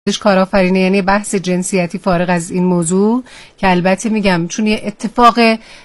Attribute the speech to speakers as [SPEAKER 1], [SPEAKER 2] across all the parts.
[SPEAKER 1] کارآفرینی، یعنی بحث جنسیتی فارغ از این موضوع که البته میگم چون یه اتفاق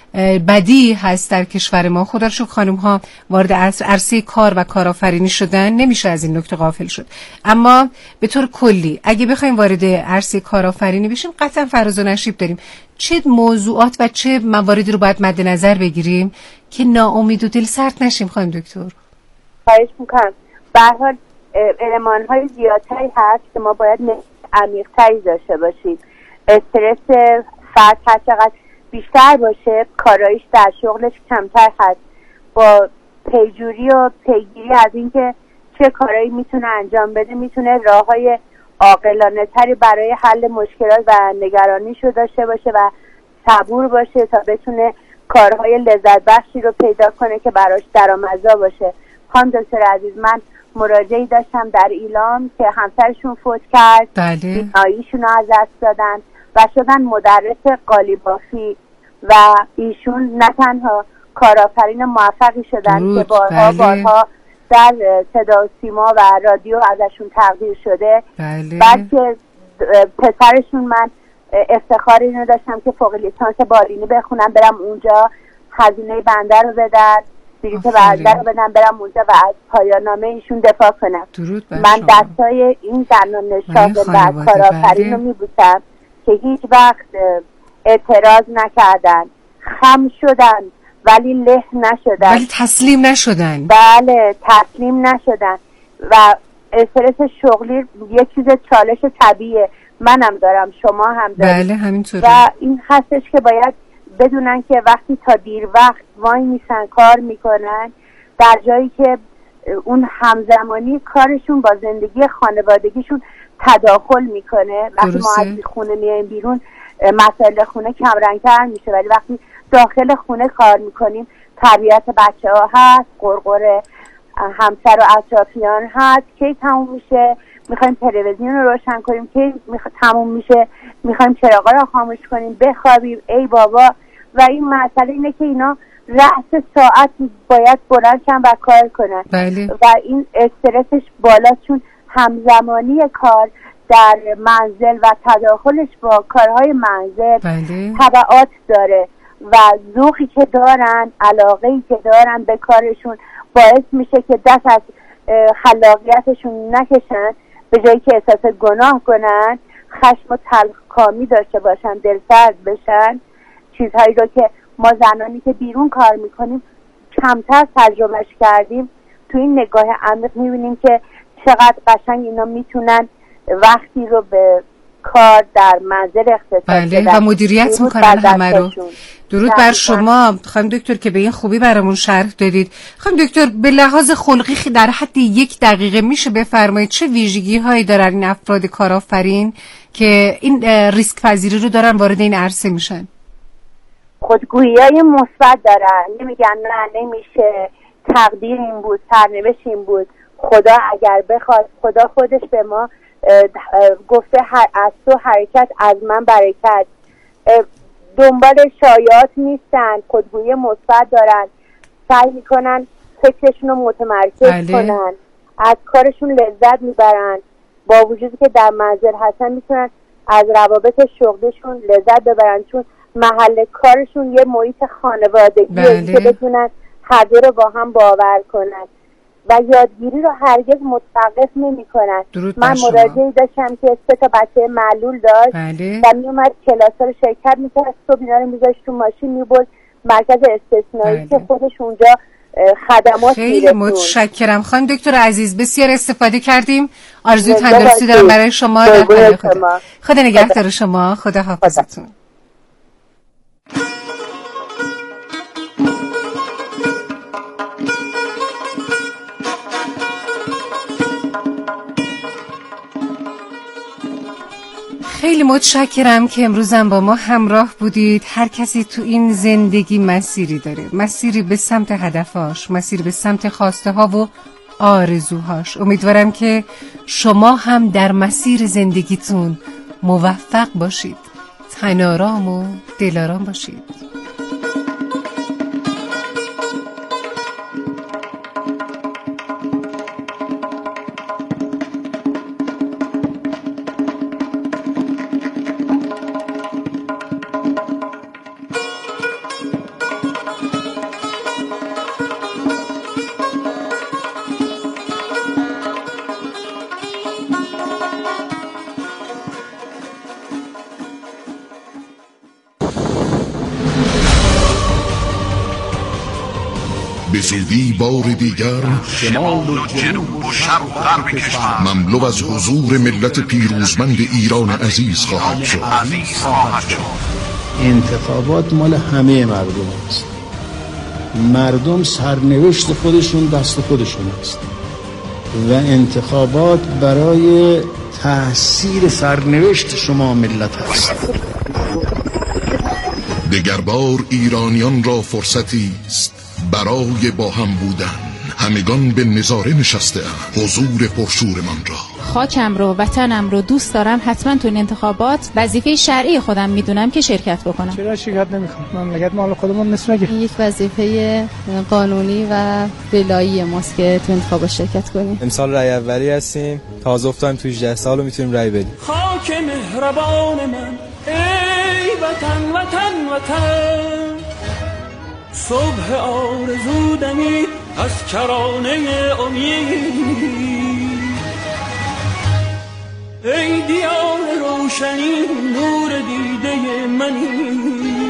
[SPEAKER 1] بدی هست در کشور ما، خدا رو شکر خانم ها وارد عرصه کار و کارآفرینی شدن، نمیشه از این نکته غافل شد. اما به طور کلی اگه بخوایم وارد عرصه کارآفرینی بشیم قطعا فراز و نشیب داریم. چه موضوعات و چه مواردی رو باید مد نظر بگیریم که ناامید و دل سرد نشیم خانم دکتر؟
[SPEAKER 2] خواهش میکنم. به هر حال المان‌های زیادتری هست که ما باید عمیق‌تری داشته باشیم. استرس فرد هر چقدر بیشتر باشه کارایش در شغلش کمتر هست. با پیجوری و پیگیری از اینکه چه کارایی میتونه انجام بده میتونه راه‌های عاقلانه تری برای حل مشکلات و نگرانیشو داشته باشه و صبور باشه تا بتونه کارهای لذت بخشی رو پیدا کنه که براش درآمدزا باشه. خانم دکتر عزیز، من مراجعی داشتم در ایلام که همسرشون فوت کرد، بیناییشون رو از دست دادن و شدن مدرس قالیبافی و ایشون نه تنها کارآفرین موفقی شدن که بارها در صدا و سیما و رادیو ازشون تقدیر شده، بلکه پسرشون من افتخار اینو داشتم که فوق لیسانس بالینی بخونم، برم اونجا هزینه بنده رو بدن، بلیط بنده رو بدن، برم اونجا و از پایان نامه ایشون دفاع کنم. من دستای این زنان شاغل و کارآفرین رو میبوسم که هیچ وقت اعتراض نکردن، خم شدن ولی له نشدن،
[SPEAKER 1] ولی تسلیم نشدن.
[SPEAKER 2] بله، تسلیم نشدن. و استرس شغلی یک چیز چالش طبیعیه، منم دارم، شما هم دارید.
[SPEAKER 1] بله همینطوره.
[SPEAKER 2] و این هستش که باید بدونن که وقتی تا دیر وقت وای میسن کار میکنن، در جایی که اون همزمانی کارشون با زندگی خانوادگیشون تداخل میکنه. وقتی ما از خونه میایم بیرون مسائل خونه کمرنگ‌تر میشه، ولی وقتی داخل خونه کار میکنیم تربیت بچه ها هست، قرقر همسر و اطرافیان هست، کی تموم میشه میخوایم تلویزیون رو روشن کنیم، کی تموم میشه میخوایم چراغا رو خاموش کنیم بخوابیم، ای بابا. و این مسئله اینه که اینا رأس ساعت باید بلند شن و کار کنن.
[SPEAKER 1] بله.
[SPEAKER 2] و این استرسش بالا چون همزمانی کار در منزل و تداخلش با کارهای منزل تبعات داره و ذوقی که دارن، علاقه‌ای که دارن به کارشون باعث میشه که دست از خلاقیتشون نکشن، به جایی که احساس گناه کنن خشم و تلخکامی داشته باشن، دلسرد بشن. چیزهایی رو که ما زنانی که بیرون کار میکنیم کمتر تجربهش کردیم، تو این نگاه عمیق میبینیم که چقدر قشنگ اینا میتونن وقتی رو به کار در منزل اختصاص بدن
[SPEAKER 1] و مدیریت میکنن همه رو. درود بر شما خانم دکتر که به این خوبی برامون شرح دادید. خانم دکتر به لحاظ خلقی در حد 1 دقیقه میشه بفرمایید چه ویژگی هایی دارن این افراد کارآفرین که این ریسک پذیری رو دارن وارد این عرصه میشن؟
[SPEAKER 2] خودگویی‌های مثبت دارن، نمیگن نه نمیشه، تقدیر این بود، سرنوشت این بود، خدا اگر بخواد، خدا خودش به ما گفته از تو حرکت از من برکت. دنبال شایعات نیستن، خودگویی مثبت دارن، سعی میکنن فکرشون رو متمرکز کنن، از کارشون لذت میبرن، با وجودی که در منزل هستن میتونن از روابط شغلشون لذت ببرن چون محل کارشون یه محیط خانوادگیه که بتونن هر دو رو با هم باور کنن و یادگیری رو هرگز متوقف نمی کنن. من مراجعی داشتم که 3 تا بچه معلول داشت و می اومد کلاس‌ها رو شرکت میکرد، صبح اینا رو میذاشت تو ماشین میبرد مرکز استثنایی که خودش اونجا خدمات
[SPEAKER 1] خیلی متشکرم خانم دکتر عزیز، بسیار استفاده کردیم. آرزوی تندرستی دارم برای شما. خدا نگهدار شما. خدا حافظتون. خیلی متشکرم که امروزم با ما همراه بودید. هر کسی تو این زندگی مسیری داره، مسیری به سمت هدفاش، مسیری به سمت خواسته ها و آرزوهاش. امیدوارم که شما هم در مسیر زندگیتون موفق باشید، تن‌آرام و دل‌آرام باشید.
[SPEAKER 3] زودی بار دیگر
[SPEAKER 4] شمال و جنوب و شرق و غرب کشور
[SPEAKER 3] مملو از حضور ملت پیروزمند ایران عزیز خواهد شد.
[SPEAKER 5] انتخابات مال همه مردم است. مردم سرنوشت خودشون دست خودشون است و انتخابات برای تأثیر سرنوشت شما ملت هست.
[SPEAKER 3] دگربار ایرانیان را فرصتی است برای با هم بودن. همگان به نظاره نشسته اند حضور پرشورمان را.
[SPEAKER 6] خاکم رو، وطنم رو دوست دارم. حتما تو این انتخابات وظیفه شرعی خودم میدونم که شرکت بکنم.
[SPEAKER 7] چرا شرکت نمیکنم؟ مملکت مال خودمون نیست مگه؟
[SPEAKER 6] این یک وظیفه قانونی و ولایی ماست که تو انتخابات شرکت کنیم.
[SPEAKER 8] امسال رای اولی هستیم. تازه افتادیم تو 18 سال و میتونیم رای بدیم.
[SPEAKER 9] خاک مهربان من ای وطن وطن وطن، صبح آرزو دمید از کرانه امید. ای دیار روشنی نور دیده منی،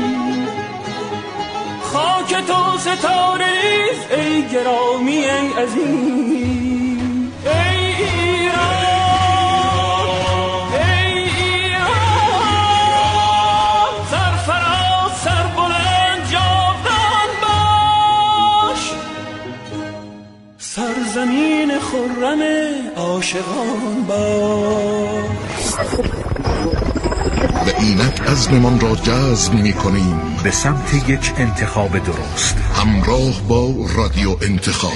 [SPEAKER 9] خاک تو ستاره ریز ای گرامی ای عزیز. ای ایران ای ایران، سرفراز سربلند جاودان باش، سرزمین خرم عاشقان باش.
[SPEAKER 3] و اینک عزممان را جزم می‌کنیم
[SPEAKER 4] به سمت یک انتخاب درست،
[SPEAKER 3] همراه با رادیو انتخاب.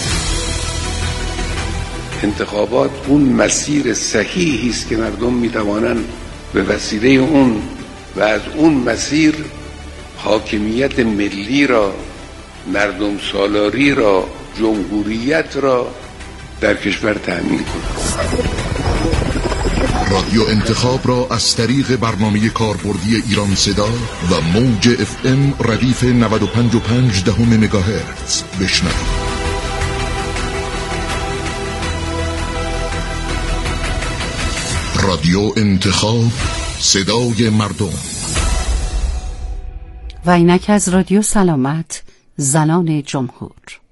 [SPEAKER 10] انتخابات اون مسیر صحیحی است که مردم می‌توانند به وسیله اون و از اون مسیر حاکمیت ملی را، مردم سالاری را، جمهوریت را در کشور تأمین کنند.
[SPEAKER 3] رادیو انتخاب را از طریق برنامه کاربردی ایران صدا و موج FM ردیف 95.5 مگاهرتز بشنوید. رادیو انتخاب، صدای مردم.
[SPEAKER 11] و اینک از رادیو سلامت، زنان جمهور.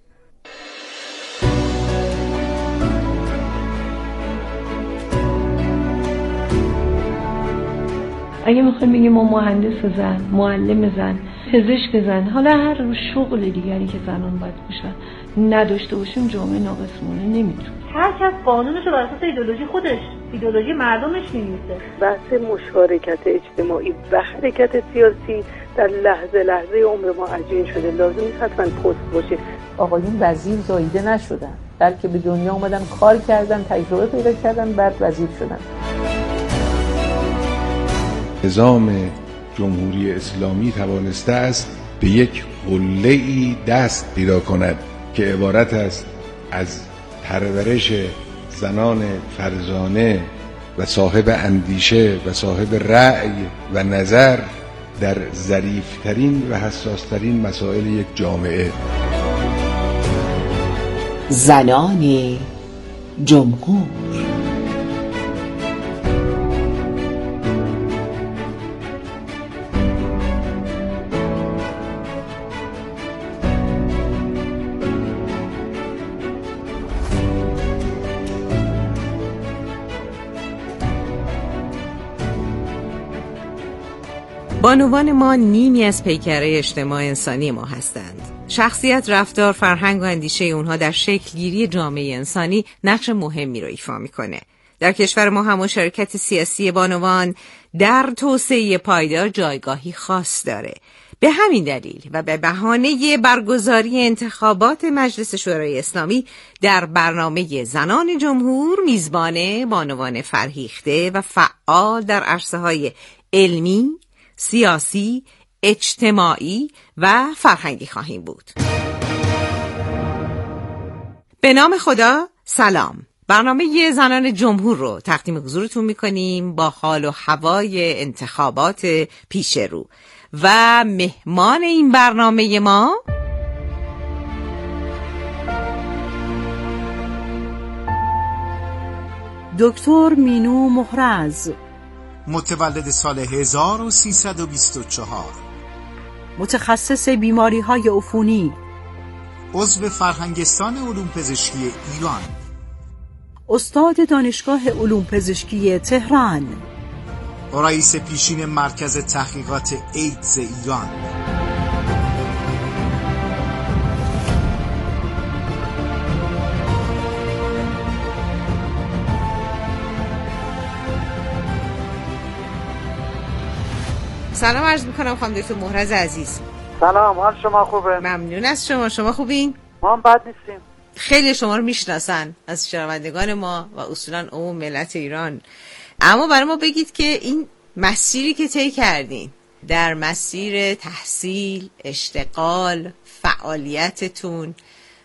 [SPEAKER 12] اگه میخوایم بگیم ما مهندس زن، معلم زن، پزشک زن، حالا هر شغل دیگری که زنان باید باشن نداشته باشیم، جامعه ناقصمونه نمیتونه.
[SPEAKER 13] هر کس قانونشو بر اساس ایدئولوژی خودش، ایدئولوژی مردمش می‌نویسه.
[SPEAKER 14] بحث مشارکت اجتماعی و حرکت سیاسی در لحظه عمر ما عجین شده. لازم نیست حتما پست باشه.
[SPEAKER 15] آقایون وزیر زاییده نشدن، بلکه به دنیا اومدن، کار کردن، تجربه پیدا کردن، بعد وزیر شدن.
[SPEAKER 10] نظام جمهوری اسلامی توانسته است به یک قله‌ای دست پیدا کند که عبارت است از پرورش زنان فرزانه و صاحب اندیشه و صاحب رأی و نظر در ظریف‌ترین و حساس‌ترین مسائل یک جامعه.
[SPEAKER 11] زنان جمهور.
[SPEAKER 16] بانوان ما نیمی از پیکره اجتماع انسانی ما هستند. شخصیت، رفتار، فرهنگ و اندیشه اونها در شکلگیری جامعه انسانی نقش مهمی رو ایفا میکنه. در کشور ما هم مشارکت سیاسی بانوان در توسعه پایدار جایگاهی خاص داره. به همین دلیل و به بهانه برگزاری انتخابات مجلس شورای اسلامی در برنامه زنان جمهور میزبان بانوان فرهیخته و فعال در عرصه‌های علمی، سیاسی، اجتماعی و فرهنگی خواهیم بود. به نام خدا، سلام. برنامه زنان جمهور رو تقدیم حضورتون میکنیم با حال و هوای انتخابات پیش رو و مهمان این برنامه ما
[SPEAKER 11] دکتر مینو محرز،
[SPEAKER 17] متولد سال 1324،
[SPEAKER 11] متخصص بیماری‌های عفونی،
[SPEAKER 17] عضو فرهنگستان علوم پزشکی ایران،
[SPEAKER 18] استاد دانشگاه علوم پزشکی تهران،
[SPEAKER 17] رئیس پیشین مرکز تحقیقات ایدز ایران.
[SPEAKER 16] سلام عرض میکنم خانم دکتر مهرز عزیز.
[SPEAKER 19] سلام، حال شما خوبه؟
[SPEAKER 16] ممنون از شما خوبین؟
[SPEAKER 19] ما هم بد نیستیم.
[SPEAKER 16] خیلی شما رو میشناسن از شنوندگان ما و اصولا عموم ملت ایران، اما برای ما بگید که این مسیری که طی کردین در مسیر تحصیل، اشتغال، فعالیتتون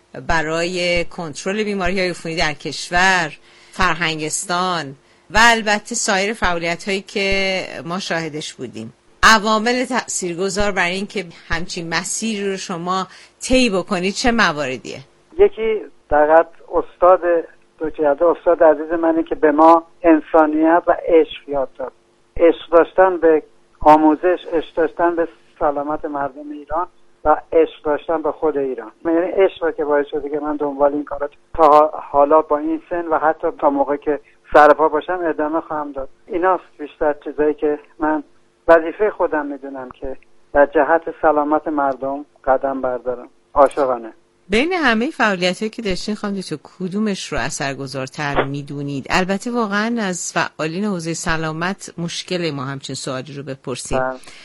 [SPEAKER 16] برای کنترل بیماری‌های عفونی در کشور، فرهنگستان و البته سایر فعالیت‌هایی که ما شاهدش بودیم، عوامل تاثیرگذار برای این که همچین مسیری رو شما طی بکنید چه مواردیه؟
[SPEAKER 19] یکی دقیقاً استاد استاد عزیز منی که به ما انسانیت و عشق یاد داد. عشق داشتن به آموزش، عشق داشتن به سلامت مردم ایران و عشق داشتن به خود ایران. یعنی عشق که باعث شده که من دنبال این کارا تا حالا با این سن و حتی تا موقعی که سرپا باشم ادامه خواهم داد. ایناست بیشتر چیزایی که من وظیفه خودم میدونم که در جهت سلامت مردم قدم بردارم. عاشقانه.
[SPEAKER 16] بین همه فعالیتایی که داشتین خانم دکتر کدومش رو اثرگذارتر میدونید؟ البته واقعا از فعالین حوزه سلامت مشکل ما همچین سوالی رو بپرسیم،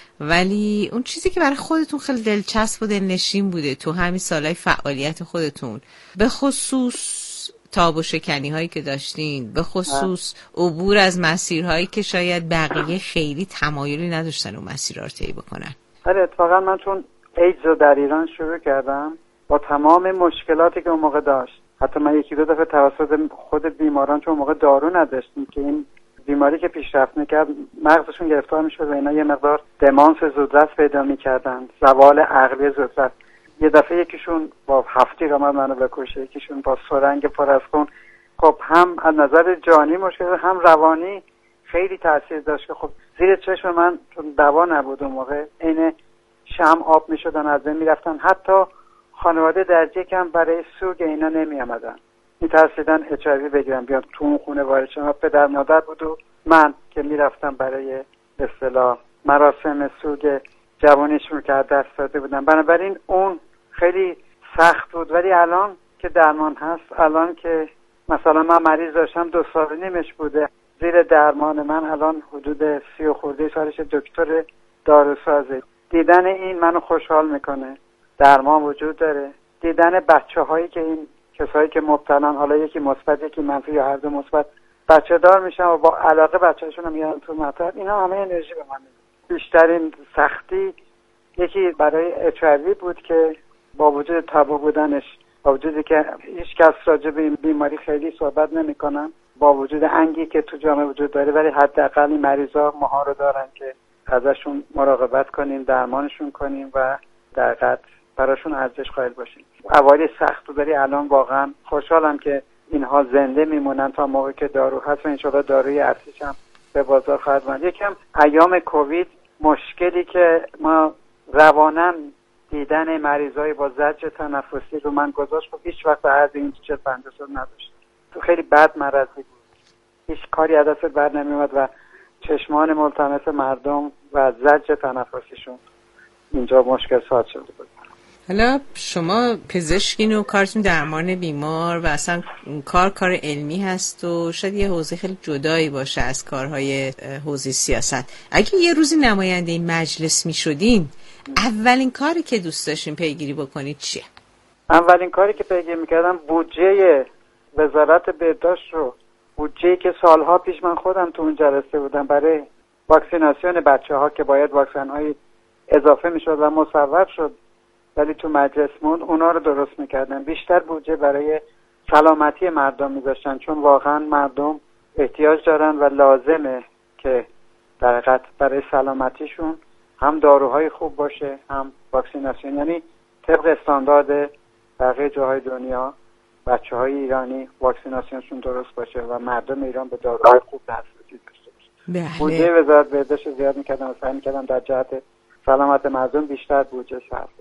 [SPEAKER 16] ولی اون چیزی که برای خودتون خیلی دلچسب و دلنشین بوده تو همین سالهای فعالیت خودتون، به خصوص تاب و شکنی هایی که داشتین، به خصوص عبور از مسیرهایی که شاید بقیه خیلی تمایلی نداشتن اون مسیرها رو طی بکنن.
[SPEAKER 19] اتفاقا من چون ایدز رو در ایران شروع کردم با تمام مشکلاتی که اون موقع داشت، حتی من یکی دو دفعه توسط خود بیماران چون موقع دارو نداشتیم که این بیماری که پیشرفت میکرد مغزشون گرفتار میشد و اینا یه مقدار دمانس زودرس پیدا میکردن، زوال عقلی زودرس. یه دفعه یکیشون با هفتی آمد منو بکشه، یکیشون با سرنگ پر از خون. خب هم از نظر جانی مشکل، هم روانی خیلی تاثیر داشت که خب زیر چشم من چون دوا نبود اون موقع عین شمع آب میشدن، از بین میرفتن. حتی خانواده درجه کم برای سوگ اینا نمی آمدن، میترسیدن HIV بگیرن بیان تو اون خونه وارد شدن. پدر مادر بود و من که میرفتم برای به اصطلاح مراسم سوگ جوانیشون که از دست داده بودن. بنابراین اون خیلی سخت بود. ولی الان که درمان هست، الان که مثلا من مریض داشتم 2 سال و نیمش بوده زیر درمان من، الان حدود 30 خورده سالش دکتر داروسازه. دیدن این منو خوشحال میکنه. درمان وجود داره. دیدن بچه‌هایی که این کسایی که مبتلان، حالا یکی مثبت یکی منفی یا هر دو مثبت، بچه دار میشن و با علاقه بچه‌شون رو میارن تو مطب، اینا همه انرژی به من میده. بیشترین سختی یکی برای HIV بود که با وجود تابو بودنش، با وجودی که هیچ کس راجع به این بیماری خیلی صحبت نمی‌کنن، با وجود انگی که تو جامعه وجود داره، ولی حداقل این مریضا ماها رو دارن که ازشون مراقبت کنیم، درمانشون کنیم و در حقیقت براشون ارزش قائل باشیم. اوایل سخت بود، ولی الان واقعا خوشحالم که اینها زنده میمونن تا موقعی که دارو هست و انشالله داروی ارزش هم به بازار خواهد اومد. یکم ایام کووید مشکلی که ما رواناً دیدن مریضای با زجر تنفسی رو من گذاشت، خب هیچ وقت از این 40-50 سال نداشت. تو خیلی بد مرضی بود، هیچ کاری از دست بر نمیومد و چشمان ملتمس مردم و زجر تنفسیشون اینجا مشکل ساز شده بود.
[SPEAKER 16] حالا شما پزشکین و کارتون درمان بیمار و اصلا کار علمی هست و شاید یه حوزه خیلی جدایی باشه از کارهای حوزه سیاست. اگه یه روزی نماینده این مجلس می شدین، اولین کاری که دوست داشتین پیگیری بکنید چیه؟
[SPEAKER 19] اولین کاری که پیگیری میکردم بودجه وزارت بهداشت رو، بودجه‌ای که سالها پیش من خودم تو اون جلسه بودم برای واکسیناسیون بچه‌ها که باید واکسن‌های اضافه میشد و مصوب شد ولی تو مجلس موند، اونا رو درست میکردن. بیشتر بودجه برای سلامتی مردم میذاشتن، چون واقعا مردم احتیاج دارن و لازمه که در حقیقت برای سلامتیشون هم داروهای خوب باشه هم واکسیناسیون. یعنی طبق استاندارد بقیه جاهای دنیا بچه‌های ایرانی واکسیناسیونشون درست باشه و مردم ایران به داروهای خوب دسترسی داشته باشه. بودجه وزارت بهداشت زیاد میکردن و سعی میکردن در جهت سلامت مردم بیشتر بودجه صرف بشه.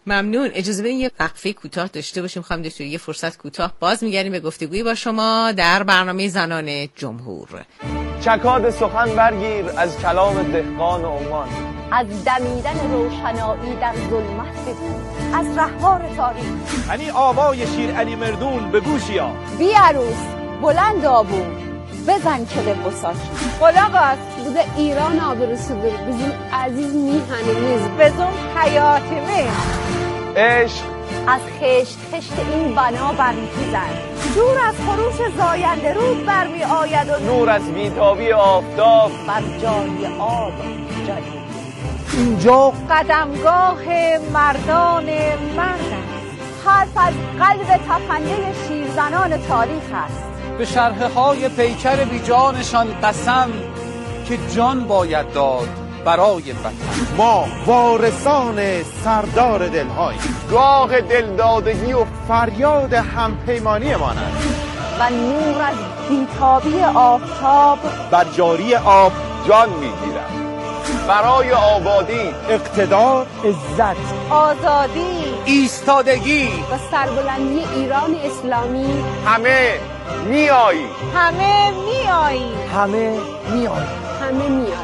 [SPEAKER 16] ممنون. اجازه بدین یه وقفه کوتاه داشته باشیم خانم دکتر، یه فرصت کوتاه باز میگردیم به گفتگوی با شما در برنامه زنان جمهور.
[SPEAKER 20] چکاد سخن برگیر از کلام دهقان عمان،
[SPEAKER 21] از دمیدن روشنایی در ظلمت بگو، از رهوار تاریخ
[SPEAKER 20] یعنی آوای شیر علی مردون به گوشیا،
[SPEAKER 21] بی عروس بلند آبو بزن کل بساش قلاق است بوده ایران آبرسوده بزن عزیز میهنه نیز بزن حیاتمه
[SPEAKER 20] عشق
[SPEAKER 21] از خشت خشت این بنا برمیخیزد، دور از خروش زاینده رود برمی آید و
[SPEAKER 20] نور از بیتابی آفتاب
[SPEAKER 21] بر جای آب جدید.
[SPEAKER 20] اینجا
[SPEAKER 21] قدمگاه مردان مرد است، حرف از قلب تپنده شیرزنان تاریخ است.
[SPEAKER 20] به شرحه های پیکر بی جانشان قسم که جان باید داد برای وطن. ما وارثان سردار دل‌های گاه دلدادگی و فریاد همپیمانی ما است
[SPEAKER 21] و نور از بیتابی آفتاب
[SPEAKER 20] بر جاری آب جان می‌گیرد. برای آبادی، اقتدار، عزت،
[SPEAKER 21] آزادی،
[SPEAKER 20] ایستادگی
[SPEAKER 21] و سربلندی ایران اسلامی
[SPEAKER 20] همه میایی،
[SPEAKER 21] همه میایی،
[SPEAKER 20] همه میایی،
[SPEAKER 21] همه میایی.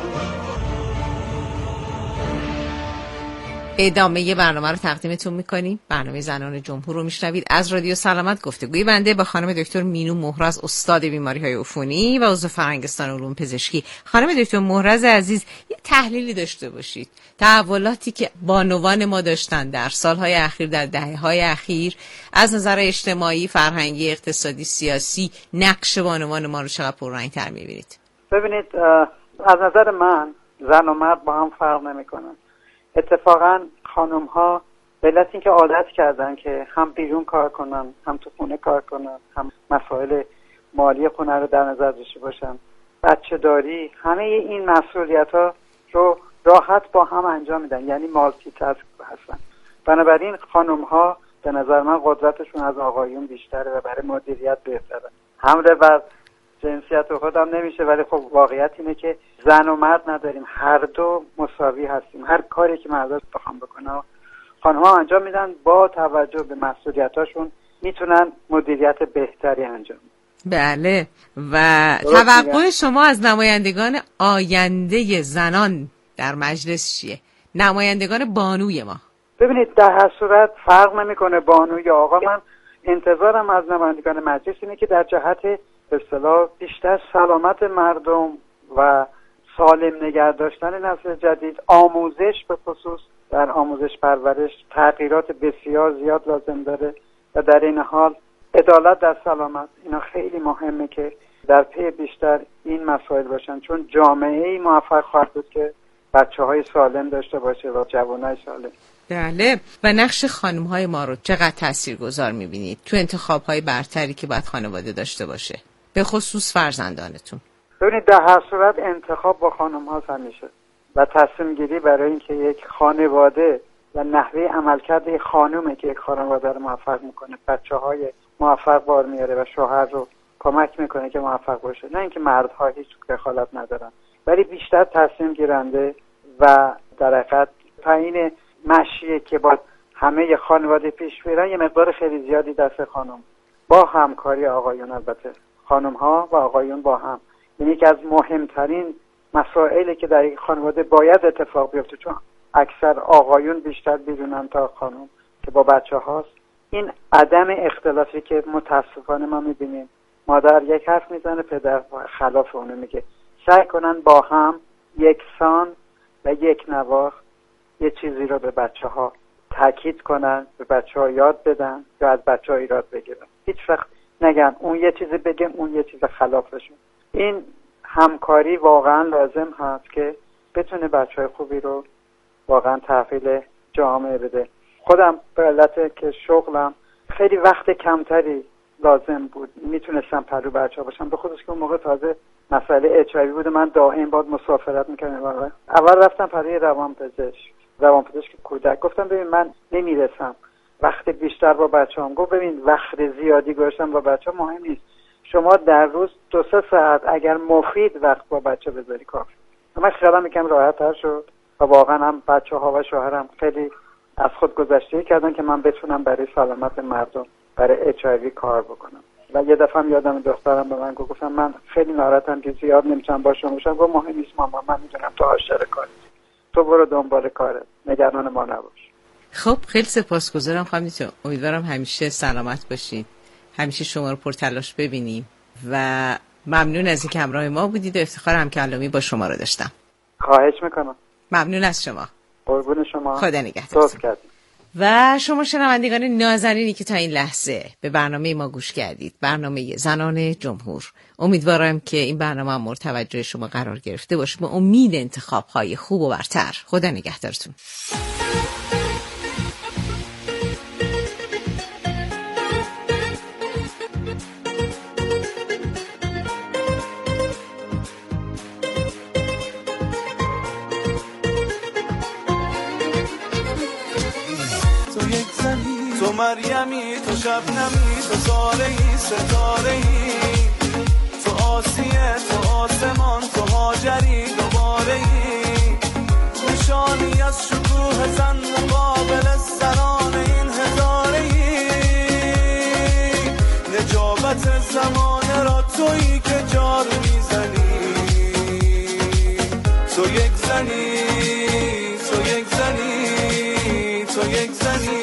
[SPEAKER 16] ادامه برنامه رو تقدیمتون میکنیم. برنامه زنان جمهور رو میشنوید از رادیو سلامت. گفتگوی بنده با خانم دکتر مینو مهرز، استاد بیماری‌های عفونی و عضو فرهنگستان علوم پزشکی. خانم دکتر مهرز عزیز، یه تحلیلی داشته باشید تحولاتی که بانوان ما داشتن در سالهای اخیر، در دهه‌های اخیر، از نظر اجتماعی، فرهنگی، اقتصادی، سیاسی، نقش بانوان ما رو چقدر پررنگ‌تر می‌بینید؟
[SPEAKER 19] ببینید، از نظر من زن و مرد با هم فرق نمی‌کنن. اتفاقا خانم ها به علت اینکه عادت کردن که هم بیرون کار کنن، هم تو خونه کار کنن، هم مسائل مالی خونه رو در نظر داشته باشن، بچه داری، همه این مسئولیت ها رو راحت با هم انجام میدن، یعنی مالتی تاسک هستن. بنابراین خانم ها به نظر من قدرتشون از آقایون بیشتره و برای مدیریت بهتره. حمله بر جنسیت خودم نمیشه، ولی خب واقعیت اینه که زن و مرد نداریم، هر دو مساوی هستیم. هر کاری که مردا بخوام بکنن خانم‌ها انجام میدن، با توجه به مسئولیتاشون میتونن مدیریت بهتری انجام بدن.
[SPEAKER 16] بله. و توقع شما از نمایندگان آینده زنان در مجلس چیه؟ نمایندگان بانوی ما.
[SPEAKER 19] ببینید، در هر صورت فرق نمیکنه بانو یا آقا. من انتظارم از نمایندگان مجلس اینه که در جهت به اصطلاح بیشتر سلامت مردم و سالم نگه داشتن نسل جدید، آموزش به خصوص در آموزش پرورش تغییرات بسیار زیاد لازم داره و در این حال عدالت در سلامت، اینا خیلی مهمه که در پی بیشتر این مسائل باشن، چون جامعه‌ای موفق خواهد بود که بچه‌های سالم داشته باشه و جوانای سالم.
[SPEAKER 16] بله. و نقش خانم‌های ما رو چقدر تاثیرگذار می‌بینید تو انتخاب‌های برتری که باید خانواده داشته باشه، به خصوص فرزندانتون؟
[SPEAKER 19] ببینید، در هر صورت انتخاب با خانم هاست همیشه و تصمیم گیری برای اینکه یک خانواده و نحوه عملکرد یک خانومه که یک خانواده رو موفق میکنه، بچه‌های موفق بار میاره و شوهر رو کمک میکنه که موفق باشه. نه اینکه مردها هیچ دخالت ندارن، ولی بیشتر تصمیم گیرنده و در حقیقت تعیین مشیه که با همه خانواده پیش میرن. یه مقدار خیلی زیادی دست خانم با همکاری آقایون، البته خانم ها و آقایون با هم، یعنی که از مهمترین مسائلی که در یک خانواده باید اتفاق بیفته، چون اکثر آقایون بیشتر بیرونن تا خانم که با بچه هاست، این عدم اختلافی که متاسفانه ما میبینیم، مادر یک حرف میزنه، پدر خلاف اونو میگه. سعی کنن با هم یکسان و یک نواخت یه چیزی رو به بچه ها تاکید کنن، به بچه ها یاد بدن یا از بچه ها ایراد بگیرن. هیچ وقت نگن اون یه چیزی بگه اون یه چیز خلافشون. این همکاری واقعا لازم هست که بتونه بچهای خوبی رو واقعا تحویل جامعه بده. خودم به علت که شغلم خیلی وقت کمتری لازم بود میتونستم پلو بچه‌ها باشم، به خصوص که اون موقع تازه مسئله HIV بود، من دائم باید مسافرت میکردم. اول رفتم پلوی روانپزشک کودک، گفتم ببین من نمیرسم، وقت بیشتر با بچه‌ام. گفت ببین وقت زیادی گذاشتن با بچه‌ها مهم نیست، شما در روز 2-3 ساعت اگر مفید وقت با بچه بذاری کافی. من خیالم یکم راحت‌تر شد و واقعا هم بچه‌ها و شوهرم خیلی از خود گذشته کردن که من بتونم برای سلامت مردم، برای HIV کار بکنم. و یه دفعه یادم دخترم به من گفتم من خیلی ناراحتم که زیاد نمیتونم با شما باشم. گفت مهم نیست مامان، من میدونم تو عاشق کاری، تو برو دنبال کارت، نگران ما نباش.
[SPEAKER 16] خب خیلی سپاسگزارم خانم دکتر. امیدوارم همیشه سلامت باشید، همیشه شما رو پرتلاش ببینیم و ممنون از اینکه همراه ما بودید و افتخار همکلامی با شما رو داشتم.
[SPEAKER 19] خواهش میکنم.
[SPEAKER 16] ممنون از شما.
[SPEAKER 19] قربون شما.
[SPEAKER 16] خدا نگهدارتون. و شما شنوندگان نازنینی که تا این لحظه به برنامه ما گوش کردید، برنامه زنان جمهور، امیدوارم که این برنامه هم مورد توجه شما قرار گرفته باشه. با امید انتخاب‌های خوب و برتر. خدا نگهدارتون.
[SPEAKER 9] تو مریمی، تو شبنمی، تو زارهی، ستارهی، تو آسیه، تو آسمان، تو هاجری، دوبارهی، نشانی از شکوه زن مقابل زنان این هزارهی، نجابت زمان را تویی که جار میزنی، تو یک زنی، تو یک زنی، تو یک زنی.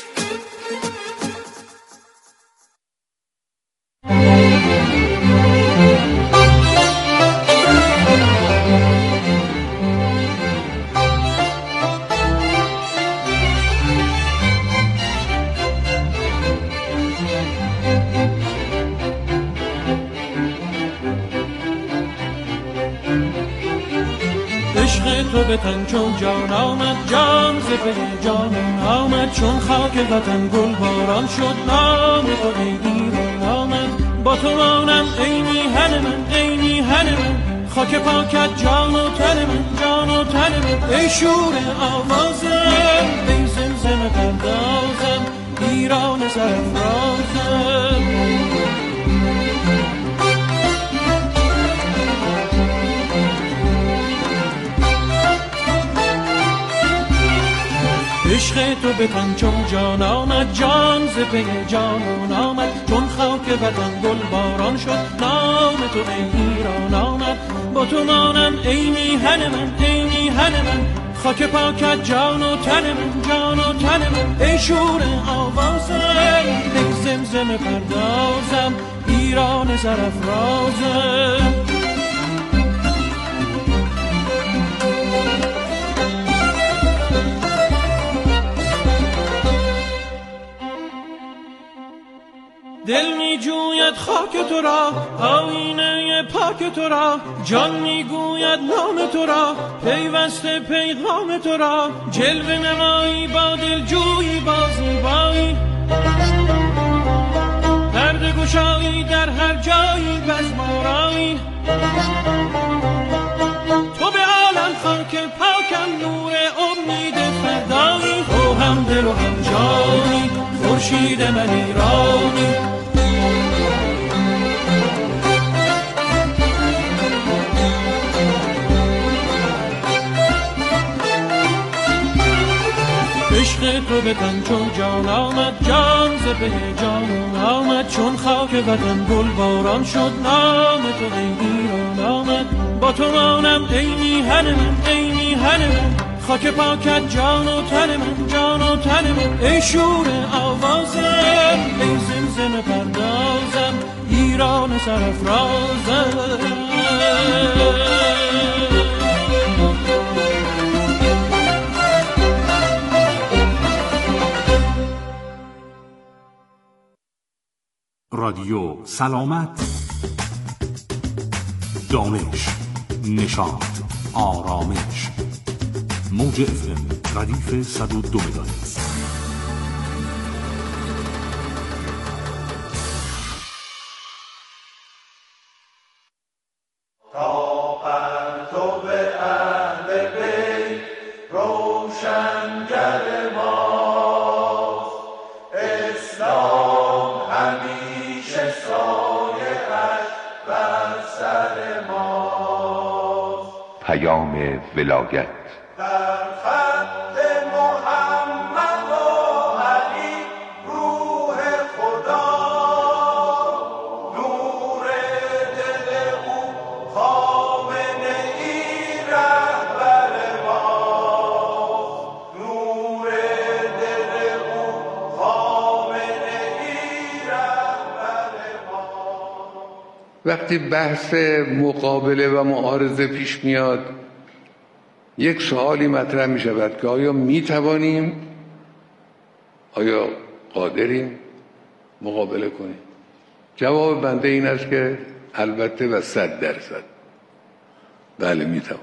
[SPEAKER 9] تو به تن چون جان آمد، جان ز پی جان آمد، چون خاک وطن گل باران شد، نام تو ای ایران آمد. با تو مانم ای میهن من، ای میهن من، خاک پاکت جان و تن من، جان و تن من، ای شور آوازم، ای زمزمه پردازم، ایران سرافرازم. عشق تو به تن چون جان آمد، جان ز پی جانان آمد، چون خاک وطن گل باران شد، نام تو ای ایران آمد. با تو مانم ای میهن من، ای میهن من، خاک پاکت جان و تن من، جان و تن من، ای شور آوازم، ای زمزمه پردازم، ایران سرافرازم. دل می جوید خاک تو را، آینه پاک تو را، جان می گوید نام تو را، پیوسته پیغام تو را، جلوه نمایی با دل جویی با زیبایی، پرده گشایی در هر جایی بزمارایی، تو به عالم خاک پاکم، نور امید فردایی، تو هم دل و هم جانی، خورشید من ایرانی. عشق تو به تن چون جان آمد، جان ز پی جان آمد، چون خاک وطن گل باران شد، نام تو ای ایران آمد. با تو مانم ای میهن من، ای میهن من، خاک پاکت جان و تن من، جان و تن من، ای شور آوازم، ای زمزمه پردازم، ایران سرافرازم.
[SPEAKER 2] رادیو سلامت، دانش، نشاط، آرامش. موج FM ردیف 102 مگاهرتز.
[SPEAKER 22] ولایت
[SPEAKER 9] در خط محمد
[SPEAKER 10] وقتی بحث مقابله و معارضه پیش میاد یک سوالی مطرح می شود که آیا می توانیم، آیا قادریم مقابله کنیم؟ جواب بنده این است که البته و 100%. بله می توانیم.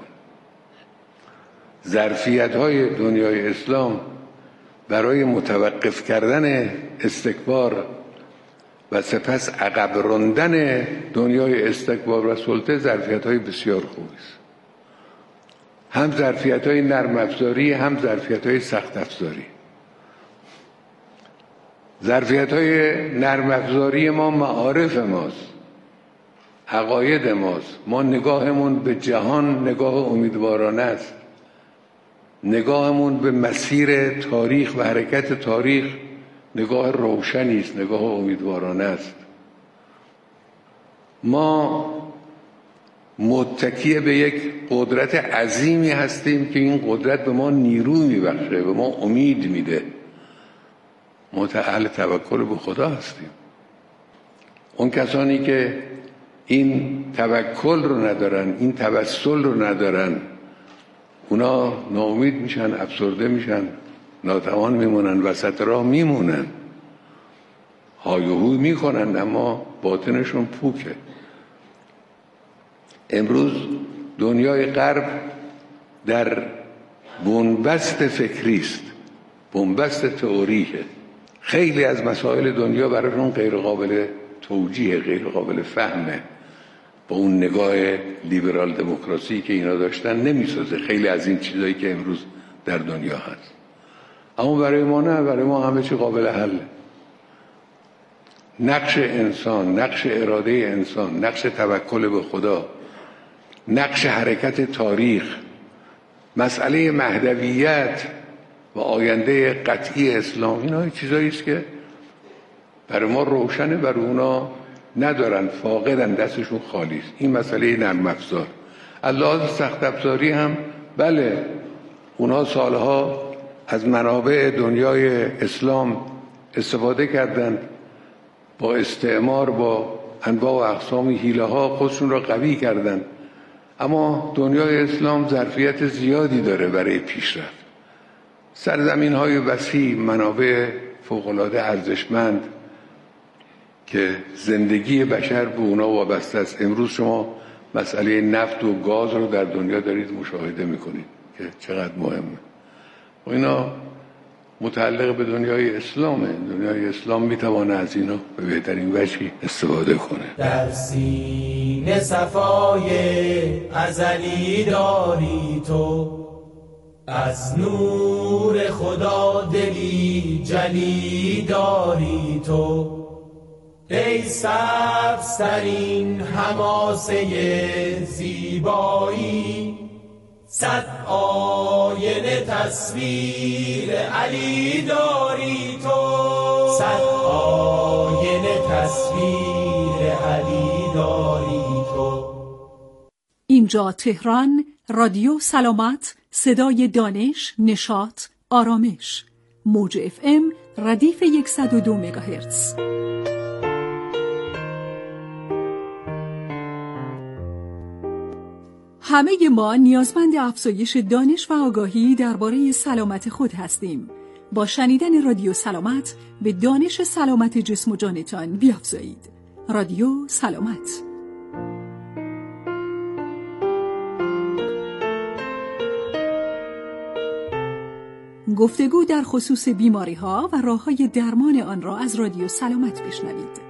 [SPEAKER 10] ظرفیت‌های دنیای اسلام برای متوقف کردن استکبار و سپس عقب راندن دنیای استکبار و سلطه ظرفیت‌های بسیار خوبی است. هم ظرفیت‌های نرم افزاری، هم ظرفیت‌های سخت افزاری. ظرفیت‌های نرم افزاری ما معارف ماست، عقاید ماست. ما نگاهمون به جهان نگاه امیدوارانه است. نگاهمون به مسیر تاریخ و حرکت تاریخ نگاه روشنی است، نگاه امیدوارانه است. ما متکی به یک قدرت عظیمی هستیم که این قدرت به ما نیرو میبخشه، به ما امید میده. اهل توکل به خدا هستیم. اون کسانی که این توکل رو ندارن، این توسل رو ندارن، اونا ناامید میشن، افسرده میشن، ناتوان میمونن، وسط راه میمونن، های و هوی میکنن، اما باطنشون پوکه. امروز دنیای غرب در بنبست فکری است، بنبست تئوریه. خیلی از مسائل دنیا براشون غیر قابل توجیه، غیر قابل فهمه. با اون نگاه لیبرال دموکراسی که اینا داشتن نمیسازه خیلی از این چیزایی که امروز در دنیا هست. اما برای ما نه، برای ما همه چی قابل حله. نقش انسان، نقش اراده انسان، نقش توکل به خدا، نقش حرکت تاریخ، مسئله مهدویت و آینده قطعی اسلام، اینا چیزایی است که برای ما روشنه، برای اونا ندارن، فاقدن، دستشون خالی است. این مسئله نرم افزار. از لحاظ سخت افزاری هم بله، اونا سالها از منابع دنیای اسلام استفاده کردند، با استعمار، با انواع و اقسام حیله ها خودشون را قوی کردند. اما دنیای اسلام ظرفیت زیادی داره برای پیشرفت. سرزمین های وسیع، منابع فوق‌العاده ارزشمند که زندگی بشر به اونا وابسته است. امروز شما مسئله نفت و گاز رو در دنیا دارید مشاهده میکنید که چقدر مهمه. و اینا متعلق به دنیای اسلامه. دنیای اسلام میتونه از اینا به بهترین وجهی استفاده کنه.
[SPEAKER 9] در سینه صفای ازلی داری تو، از نور خدا دلی جلی داری تو. ای سبزترین حماسه زیبایی، 100 آینه تصویر علی داری تو. 100 آینه تصویر علی داری تو.
[SPEAKER 18] اینجا تهران، رادیو سلامت، صدای دانش، نشاط، آرامش. موج FM ردیف 102 مگاهرتز. همه ما نیازمند افزایش دانش و آگاهی درباره سلامت خود هستیم. با شنیدن رادیو سلامت به دانش سلامت جسم و جانتان بیافزایید. رادیو سلامت. گفتگو در خصوص بیماری‌ها و راه‌های درمان آن را از رادیو سلامت بشنوید.